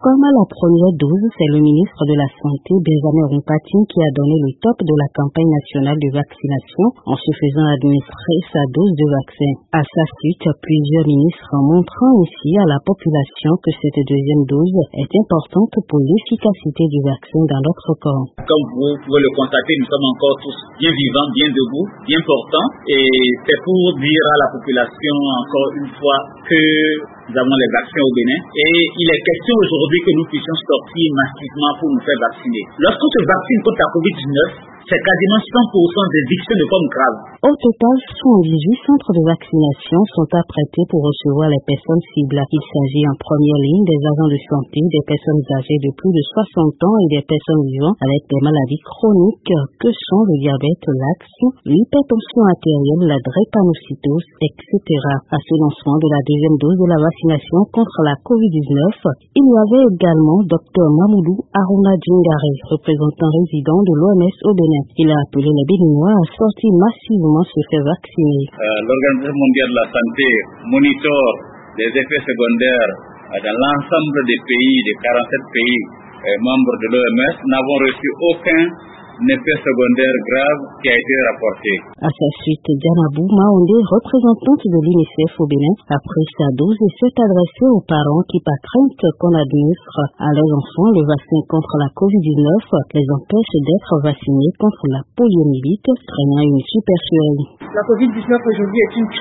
Comme à la première dose, c'est le ministre de la Santé, Benjamin Rumpatine, qui a donné le top de la campagne nationale de vaccination en se faisant administrer sa dose de vaccin. À sa suite, plusieurs ministres montrant ici à la population que cette deuxième dose est importante pour l'efficacité du vaccin dans notre corps. Comme vous pouvez le constater, nous sommes encore tous bien vivants, bien debout, bien portants, et c'est pour dire à la population encore une fois que nous avons les vaccins au Bénin et il est question aujourd'hui que nous puissions sortir massivement pour nous faire vacciner. Lorsqu'on se vaccine contre la COVID-19, c'est quasiment 100% des victimes de formes graves. Au total, 78 centres de vaccination sont apprêtés pour recevoir les personnes cibles. Il s'agit en première ligne des agents de santé, des personnes âgées de plus de 60 ans et des personnes vivant avec des maladies chroniques que sont le diabète, l'asthme, l'hypertension artérielle, la drépanocytose, etc. À ce lancement de la deuxième dose de la vaccination contre la COVID-19, il y avait également Dr Mamoudou Aruna Djingare, représentant résident de l'OMS au Bénin. Il a appelé les Béninois à sortir massivement se faire vacciner. L'Organisation mondiale de la santé monitore les effets secondaires dans l'ensemble des pays, des 47 pays membres de l'OMS. Nous n'avons reçu aucun effet secondaire grave qui a été rapporté. À sa suite, Diana Maondé, représentante de l'UNICEF au Bénin, a pris sa dose et s'est adressée aux parents qui, par crainte qu'on administre à leurs enfants le vaccin contre la COVID-19, les empêche d'être vaccinés contre la poliomyélite, craignant une supercherie. La COVID-19 aujourd'hui est une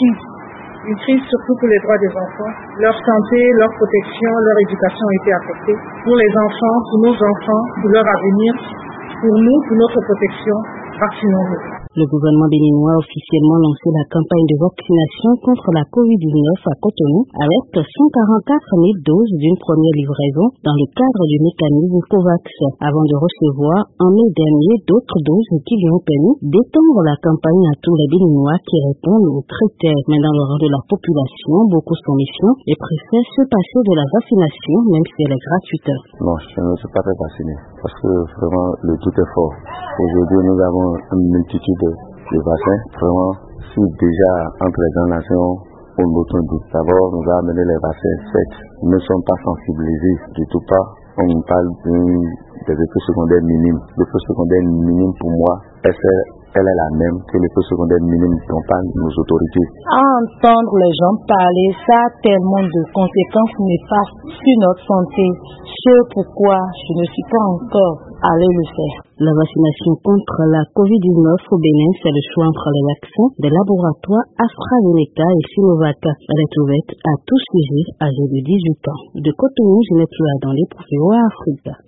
crise surtout pour les droits des enfants. Leur santé, leur protection, leur éducation ont été affectées. Pour les enfants, pour nos enfants, pour leur avenir, pour nous, pour notre protection, vaccinons-nous. Le gouvernement béninois a officiellement lancé la campagne de vaccination contre la COVID-19 à Cotonou avec 144 000 doses d'une première livraison dans le cadre du mécanisme COVAX, avant de recevoir en mai dernier d'autres doses qui lui ont permis d'étendre la campagne à tous les Béninois qui répondent aux critères. Mais dans le rang de la population, beaucoup sont méfiants et préfèrent se passer de la vaccination même si elle est gratuite. Non, je ne suis pas très vacciné parce que vraiment le tout est fort. Aujourd'hui, nous avons une multitude de vaccins. Vraiment, si déjà entre les grandes nations, on l'autonomie. D'abord, nous avons amené les vaccins faits. Nous ne sommes pas sensibilisés du tout pas. On nous parle des effets secondaires minimes. L'effet secondaire minime pour moi, elle est la même que l'effet secondaire minime dont parlent nos autorités. À entendre les gens parler, ça a tellement de conséquences néfastes sur notre santé. C'est pourquoi je ne suis pas encore allé le faire. La vaccination contre la COVID-19 au Bénin, c'est le choix entre les vaccins des laboratoires AstraZeneca et Sinovac. Elle est ouverte à tous sujets âgés de 18 ans. De Cotonou, je n'ai plus à dans les pour VOA Afrique.